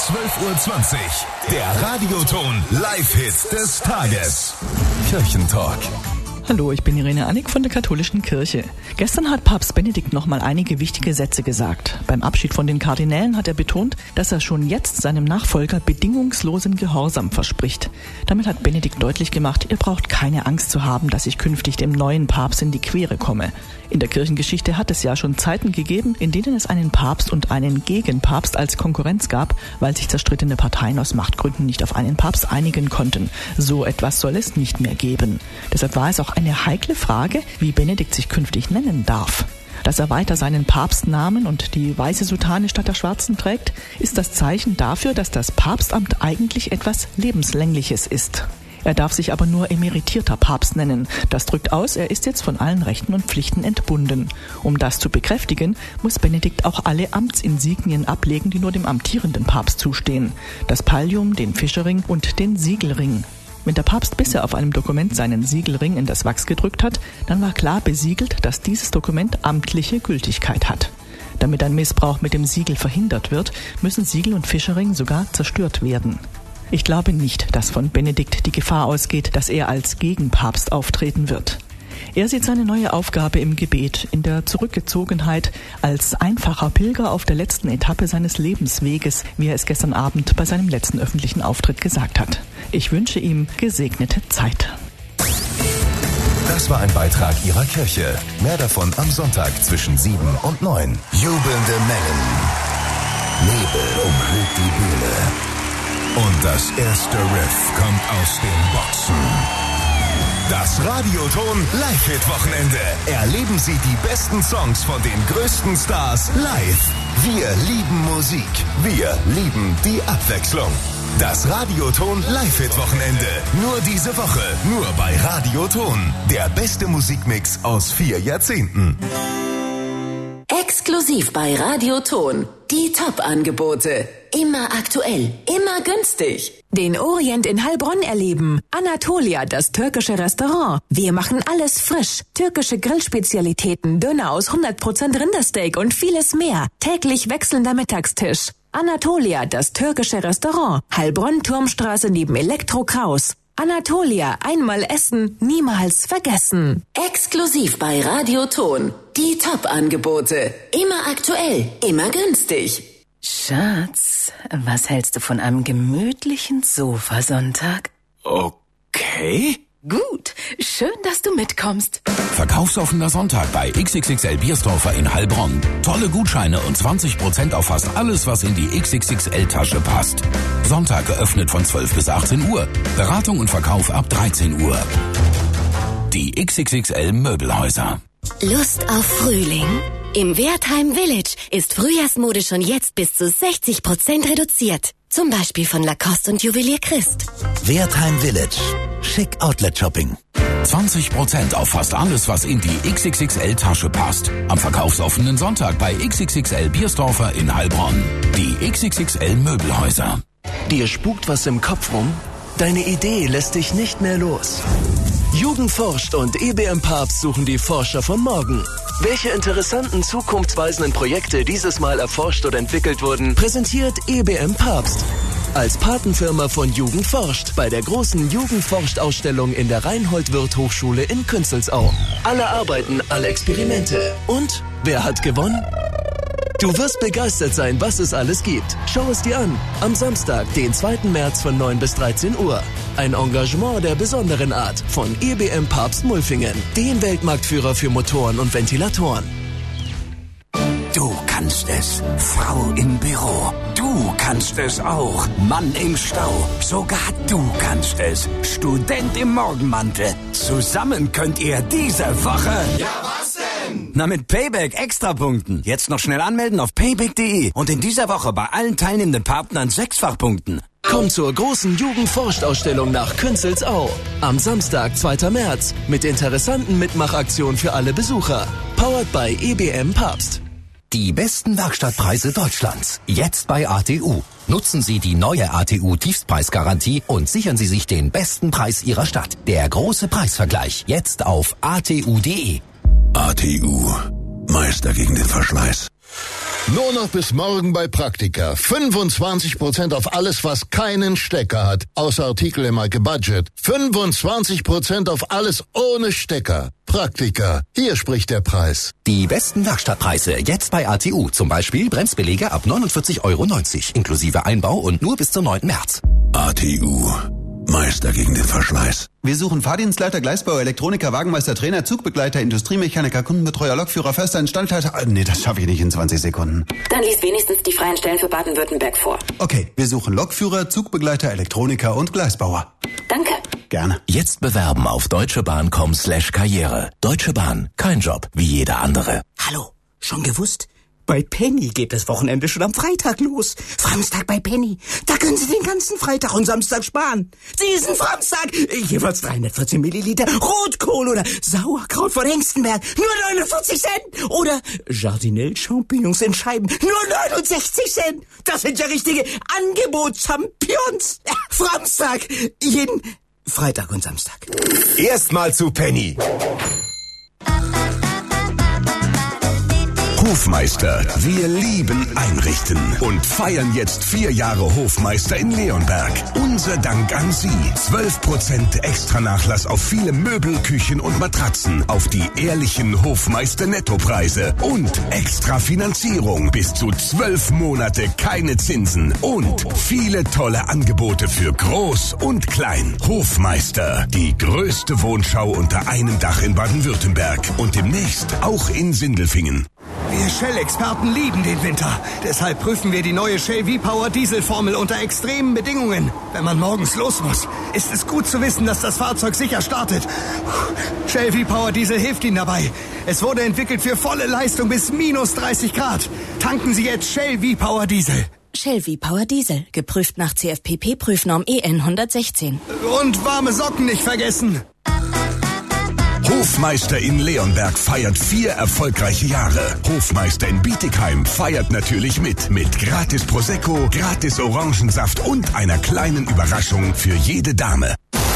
12:20 Uhr. Der Radioton Live-Hit des Tages. Kirchentalk. Hallo, ich bin Irene Annick von der Katholischen Kirche. Gestern hat Papst Benedikt nochmal einige wichtige Sätze gesagt. Beim Abschied von den Kardinälen hat er betont, dass er schon jetzt seinem Nachfolger bedingungslosen Gehorsam verspricht. Damit hat Benedikt deutlich gemacht, ihr braucht keine Angst zu haben, dass ich künftig dem neuen Papst in die Quere komme. In der Kirchengeschichte hat es ja schon Zeiten gegeben, in denen es einen Papst und einen Gegenpapst als Konkurrenz gab, weil sich zerstrittene Parteien aus Machtgründen nicht auf einen Papst einigen konnten. So etwas soll es nicht mehr geben. Deshalb war es auch eine heikle Frage, wie Benedikt sich künftig nennen darf. Dass er weiter seinen Papstnamen und die weiße Soutane statt der schwarzen trägt, ist das Zeichen dafür, dass das Papstamt eigentlich etwas Lebenslängliches ist. Er darf sich aber nur emeritierter Papst nennen. Das drückt aus, er ist jetzt von allen Rechten und Pflichten entbunden. Um das zu bekräftigen, muss Benedikt auch alle Amtsinsignien ablegen, die nur dem amtierenden Papst zustehen. Das Pallium, den Fischerring und den Siegelring. Wenn der Papst bisher auf einem Dokument seinen Siegelring in das Wachs gedrückt hat, dann war klar besiegelt, dass dieses Dokument amtliche Gültigkeit hat. Damit ein Missbrauch mit dem Siegel verhindert wird, müssen Siegel und Fischerring sogar zerstört werden. Ich glaube nicht, dass von Benedikt die Gefahr ausgeht, dass er als Gegenpapst auftreten wird. Er sieht seine neue Aufgabe im Gebet, in der Zurückgezogenheit, als einfacher Pilger auf der letzten Etappe seines Lebensweges, wie er es gestern Abend bei seinem letzten öffentlichen Auftritt gesagt hat. Ich wünsche ihm gesegnete Zeit. Das war ein Beitrag Ihrer Kirche. Mehr davon am Sonntag zwischen 7 und 9. Jubelnde Mengen. Nebel umhüllt die Bühne. Und das erste Riff kommt aus den Boxen. Das Radioton Live-Hit-Wochenende. Erleben Sie die besten Songs von den größten Stars live. Wir lieben Musik. Wir lieben die Abwechslung. Das Radioton Live-Hit-Wochenende. Nur diese Woche. Nur bei Radioton. Der beste Musikmix aus 4 Jahrzehnten. Exklusiv bei Radioton. Die Top-Angebote. Immer aktuell, immer günstig. Den Orient in Heilbronn erleben. Anatolia, das türkische Restaurant. Wir machen alles frisch. Türkische Grillspezialitäten, Döner aus 100% Rindersteak und vieles mehr. Täglich wechselnder Mittagstisch. Anatolia, das türkische Restaurant. Heilbronn, Turmstraße neben Elektro Kraus. Anatolia, einmal essen, niemals vergessen. Exklusiv bei Radioton. Die Top-Angebote. Immer aktuell, immer günstig. Schatz, was hältst du von einem gemütlichen Sofasonntag? Okay. Gut, schön, dass du mitkommst. Verkaufsoffener Sonntag bei XXXL Biersdorfer in Heilbronn. Tolle Gutscheine und 20% auf fast alles, was in die XXXL-Tasche passt. Sonntag geöffnet von 12 bis 18 Uhr. Beratung und Verkauf ab 13 Uhr. Die XXXL Möbelhäuser. Lust auf Frühling? Im Wertheim Village ist Frühjahrsmode schon jetzt bis zu 60% reduziert. Zum Beispiel von Lacoste und Juwelier Christ. Wertheim Village. Schick Outlet Shopping. 20% auf fast alles, was in die XXXL-Tasche passt. Am verkaufsoffenen Sonntag bei XXXL Biersdorfer in Heilbronn. Die XXXL Möbelhäuser. Dir spukt was im Kopf rum? Deine Idee lässt dich nicht mehr los. Jugend forscht und EBM Papst suchen die Forscher von morgen. Welche interessanten, zukunftsweisenden Projekte dieses Mal erforscht oder entwickelt wurden, präsentiert EBM Papst. Als Patenfirma von Jugend forscht bei der großen Jugend forscht Ausstellung in der Reinhold-Wirth-Hochschule in Künzelsau. Alle Arbeiten, alle Experimente. Und wer hat gewonnen? Du wirst begeistert sein, was es alles gibt. Schau es dir an. Am Samstag, den 2. März von 9 bis 13 Uhr. Ein Engagement der besonderen Art von EBM Papst Mulfingen, dem Weltmarktführer für Motoren und Ventilatoren. Du kannst es, Frau im Büro. Du kannst es auch, Mann im Stau. Sogar du kannst es, Student im Morgenmantel. Zusammen könnt ihr diese Woche... Ja, was denn? Na, mit Payback Extrapunkten. Jetzt noch schnell anmelden auf payback.de und in dieser Woche bei allen teilnehmenden Partnern 6-fach punkten. Komm zur großen Jugendforscht-Ausstellung nach Künzelsau. Am Samstag, 2. März. Mit interessanten Mitmachaktionen für alle Besucher. Powered by EBM Papst. Die besten Werkstattpreise Deutschlands. Jetzt bei ATU. Nutzen Sie die neue ATU Tiefstpreisgarantie und sichern Sie sich den besten Preis Ihrer Stadt. Der große Preisvergleich. Jetzt auf atu.de. ATU. Meister gegen den Verschleiß. Nur noch bis morgen bei Praktika. 25% auf alles, was keinen Stecker hat. Außer Artikel im Maike Budget. 25% auf alles ohne Stecker. Praktika. Hier spricht der Preis. Die besten Werkstattpreise jetzt bei ATU. Zum Beispiel Bremsbeläge ab 49,90 € inklusive Einbau und nur bis zum 9. März. ATU. Meister gegen den Verschleiß. Wir suchen Fahrdienstleiter, Gleisbauer, Elektroniker, Wagenmeister, Trainer, Zugbegleiter, Industriemechaniker, Kundenbetreuer, Lokführer, Förster, Instandhalter. Nee, das schaffe ich nicht in 20 Sekunden. Dann lies wenigstens die freien Stellen für Baden-Württemberg vor. Okay, wir suchen Lokführer, Zugbegleiter, Elektroniker und Gleisbauer. Danke. Gerne. Jetzt bewerben auf deutschebahn.com/karriere. Deutsche Bahn. Kein Job wie jeder andere. Hallo, schon gewusst? Bei Penny geht das Wochenende schon am Freitag los. Samstag bei Penny. Da können Sie den ganzen Freitag und Samstag sparen. Diesen Samstag jeweils 314 Milliliter Rotkohl oder Sauerkraut von Hengstenberg. Nur 49 Cent. Oder Jardinelle-Champignons in Scheiben. Nur 69 Cent. Das sind ja richtige Angebotschampions. Samstag. Jeden Freitag und Samstag. Erstmal zu Penny. Hofmeister, wir lieben Einrichten und feiern jetzt 4 Jahre Hofmeister in Leonberg. Unser Dank an Sie. 12% extra Nachlass auf viele Möbel, Küchen und Matratzen, auf die ehrlichen Hofmeister Nettopreise und extra Finanzierung bis zu 12 Monate, keine Zinsen und viele tolle Angebote für Groß und Klein. Hofmeister, die größte Wohnschau unter einem Dach in Baden-Württemberg und demnächst auch in Sindelfingen. Wir Shell-Experten lieben den Winter. Deshalb prüfen wir die neue Shell V-Power Dieselformel unter extremen Bedingungen. Wenn man morgens los muss, ist es gut zu wissen, dass das Fahrzeug sicher startet. Shell V-Power Diesel hilft Ihnen dabei. Es wurde entwickelt für volle Leistung bis minus 30 Grad. Tanken Sie jetzt Shell V-Power Diesel. Shell V-Power Diesel, geprüft nach CFPP-Prüfnorm EN 116. Und warme Socken nicht vergessen. Hofmeister in Leonberg feiert 4 erfolgreiche Jahre. Hofmeister in Bietigheim feiert natürlich mit gratis Prosecco, gratis Orangensaft und einer kleinen Überraschung für jede Dame.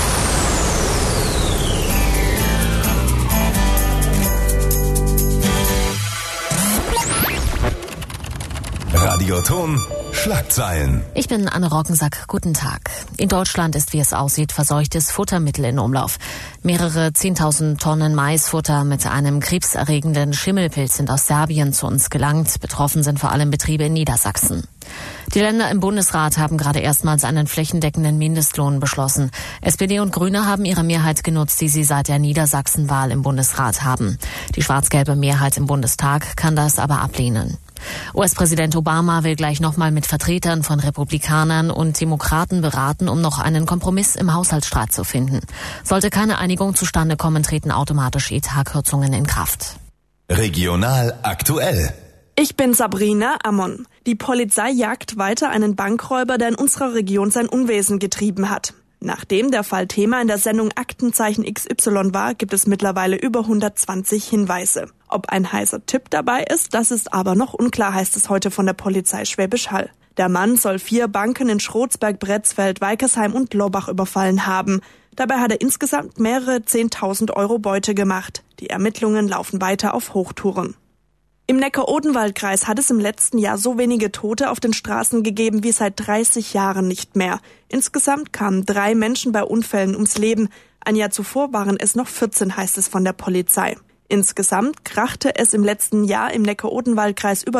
Radioton Schlagzeilen. Ich bin Anne Roggensack. Guten Tag. In Deutschland ist, wie es aussieht, verseuchtes Futtermittel in Umlauf. Mehrere 10.000 Tonnen Maisfutter mit einem krebserregenden Schimmelpilz sind aus Serbien zu uns gelangt. Betroffen sind vor allem Betriebe in Niedersachsen. Die Länder im Bundesrat haben gerade erstmals einen flächendeckenden Mindestlohn beschlossen. SPD und Grüne haben ihre Mehrheit genutzt, die sie seit der Niedersachsenwahl im Bundesrat haben. Die schwarz-gelbe Mehrheit im Bundestag kann das aber ablehnen. US-Präsident Obama will gleich nochmal mit Vertretern von Republikanern und Demokraten beraten, um noch einen Kompromiss im Haushaltsstreit zu finden. Sollte keine Einigung zustande kommen, treten automatisch Etatkürzungen in Kraft. Regional aktuell. Ich bin Sabrina Ammon. Die Polizei jagt weiter einen Bankräuber, der in unserer Region sein Unwesen getrieben hat. Nachdem der Fall Thema in der Sendung Aktenzeichen XY war, gibt es mittlerweile über 120 Hinweise. Ob ein heißer Tipp dabei ist, das ist aber noch unklar, heißt es heute von der Polizei Schwäbisch Hall. Der Mann soll 4 Banken in Schrotsberg, Bretzfeld, Weikersheim und Lorbach überfallen haben. Dabei hat er insgesamt mehrere 10.000 € Beute gemacht. Die Ermittlungen laufen weiter auf Hochtouren. Im Neckar-Odenwald-Kreis hat es im letzten Jahr so wenige Tote auf den Straßen gegeben wie seit 30 Jahren nicht mehr. Insgesamt kamen 3 Menschen bei Unfällen ums Leben. Ein Jahr zuvor waren es noch 14, heißt es von der Polizei. Insgesamt krachte es im letzten Jahr im Neckar-Odenwald-Kreis über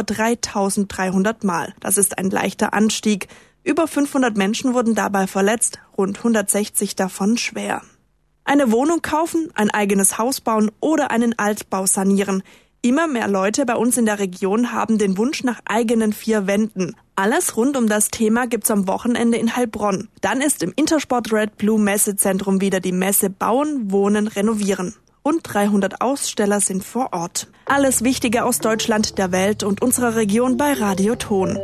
3.300 Mal. Das ist ein leichter Anstieg. Über 500 Menschen wurden dabei verletzt, rund 160 davon schwer. Eine Wohnung kaufen, ein eigenes Haus bauen oder einen Altbau sanieren. Immer mehr Leute bei uns in der Region haben den Wunsch nach eigenen 4 Wänden. Alles rund um das Thema gibt's am Wochenende in Heilbronn. Dann ist im Intersport Red Blue Messezentrum wieder die Messe Bauen, Wohnen, Renovieren. Rund 300 Aussteller sind vor Ort. Alles Wichtige aus Deutschland, der Welt und unserer Region bei Radioton.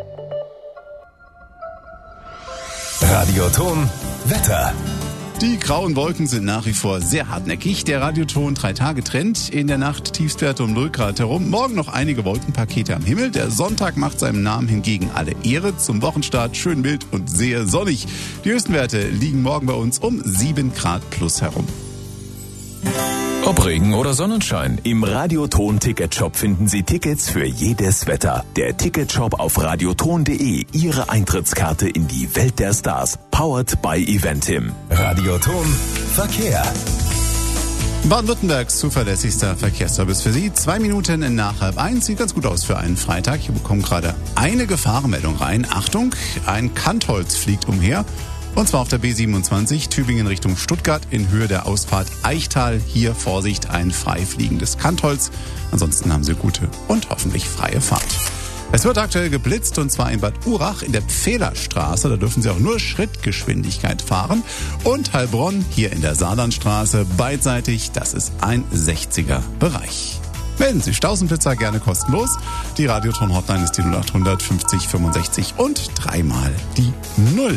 Radioton Wetter. Die grauen Wolken sind nach wie vor sehr hartnäckig. Der Radioton 3-Tage-Trend. In der Nacht Tiefstwerte um 0 Grad herum. Morgen noch einige Wolkenpakete am Himmel. Der Sonntag macht seinem Namen hingegen alle Ehre. Zum Wochenstart schön mild und sehr sonnig. Die Höchstwerte liegen morgen bei uns um 7 Grad plus herum. Ob Regen oder Sonnenschein, im Radioton-Ticketshop finden Sie Tickets für jedes Wetter. Der Ticketshop auf radioton.de, Ihre Eintrittskarte in die Welt der Stars. Powered by Eventim. Radioton Verkehr. Baden-Württembergs zuverlässigster Verkehrsservice für Sie. 2 Minuten nach 12:30. Sieht ganz gut aus für einen Freitag. Ich bekomme gerade eine Gefahrenmeldung rein. Achtung, ein Kantholz fliegt umher. Und zwar auf der B27 Tübingen Richtung Stuttgart in Höhe der Ausfahrt Eichtal. Hier Vorsicht, ein freifliegendes Kantholz. Ansonsten haben Sie gute und hoffentlich freie Fahrt. Es wird aktuell geblitzt und zwar in Bad Urach in der Pfählerstraße. Da dürfen Sie auch nur Schrittgeschwindigkeit fahren. Und Heilbronn hier in der Saarlandstraße beidseitig. Das ist ein 60er Bereich. Melden Sie Stausenblitzer gerne kostenlos. Die Radioton-Hotline ist die 0800 50 65 und 3-mal die 0.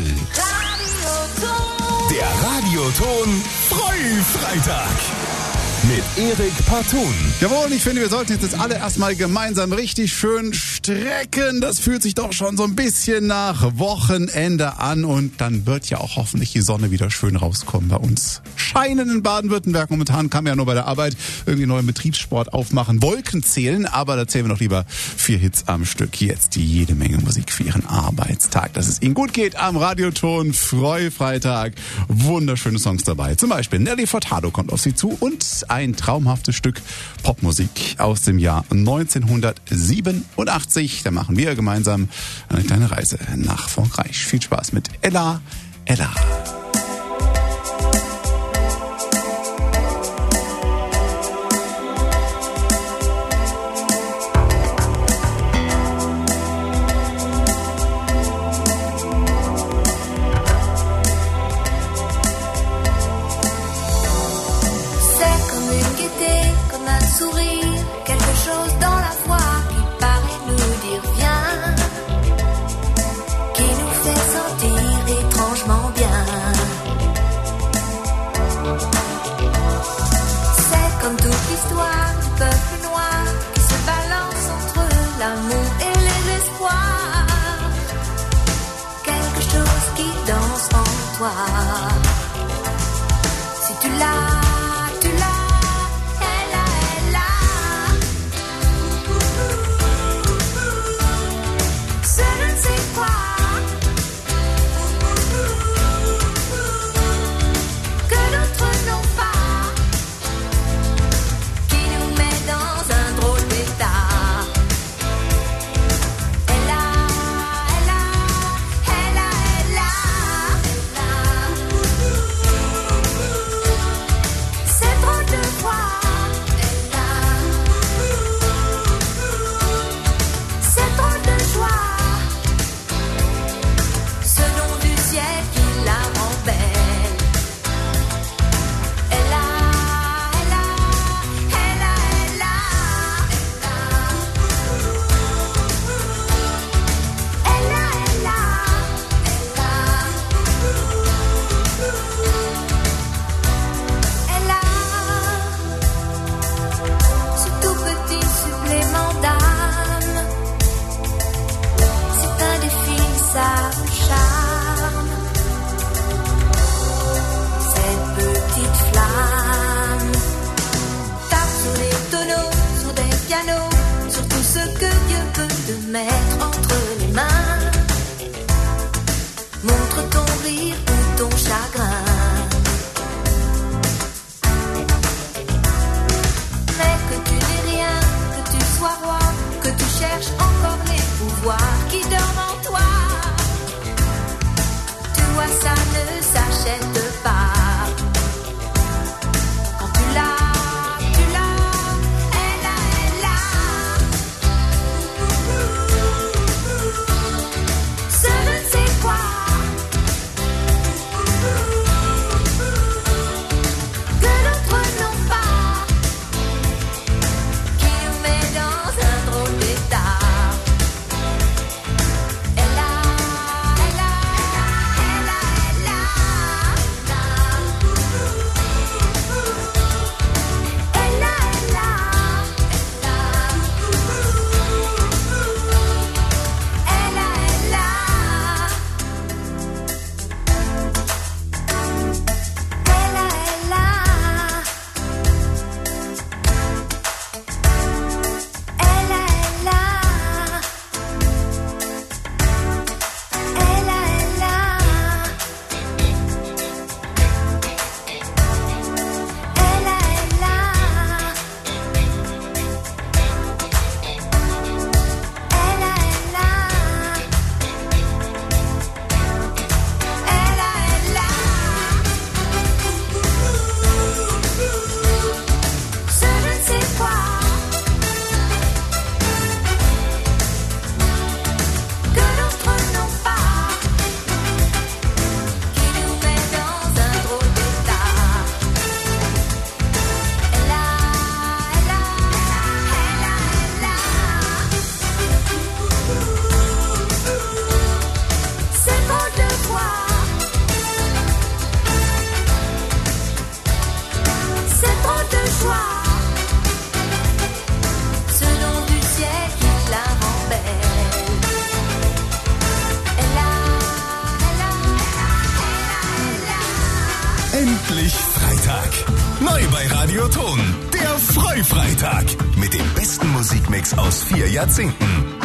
Der Radioton Frühfreitag mit Erik Partun. Jawohl, ich finde, wir sollten jetzt alle erstmal gemeinsam richtig schön strecken. Das fühlt sich doch schon so ein bisschen nach Wochenende an und dann wird ja auch hoffentlich die Sonne wieder schön rauskommen bei uns. Scheinen in Baden-Württemberg. Momentan kann man ja nur bei der Arbeit irgendwie neuen Betriebssport aufmachen. Wolken zählen, aber da zählen wir noch lieber 4 Hits am Stück. Jetzt jede Menge Musik für Ihren Arbeitstag. Dass es Ihnen gut geht am Radioton Freitag. Wunderschöne Songs dabei. Zum Beispiel Nelly Furtado kommt auf Sie zu und ein traumhaftes Stück Popmusik aus dem Jahr 1987. Da machen wir gemeinsam eine kleine Reise nach Frankreich. Viel Spaß mit Ella, Ella. Si tu l'as, tu l'as, elle a, elle a. Ce je ne sais quoi que d'autres n'ont pas, qui nous met dans un drôle d'état. Elle a, elle a, elle a, elle a. C'est trop de fois, c'est trop de joie, ce nom du ciel qui la rend belle. Elle a, elle a, elle a, elle a, elle a, elle a, elle a, elle a ce tout petit supplément d'âme. C'est indéfinissable charme. Cette petite flamme tape sur les tonneaux, sur des pianos, sur tout ce que Dieu peut te mettre entre les mains. Montre ton rire ou ton chagrin. Mais que tu n'es rien, que tu sois roi, que tu cherches encore les pouvoirs qui dorment en toi. Tu vois, ça ne s'achète pas. Quand tu l'as, elle a, elle a. Ce je ne sais quoi que d'autres n'ont pas, qui nous met dans un drôle d'état. Neu bei Radio Ton, der Freifreitag mit dem besten Musikmix aus 4 Jahrzehnten.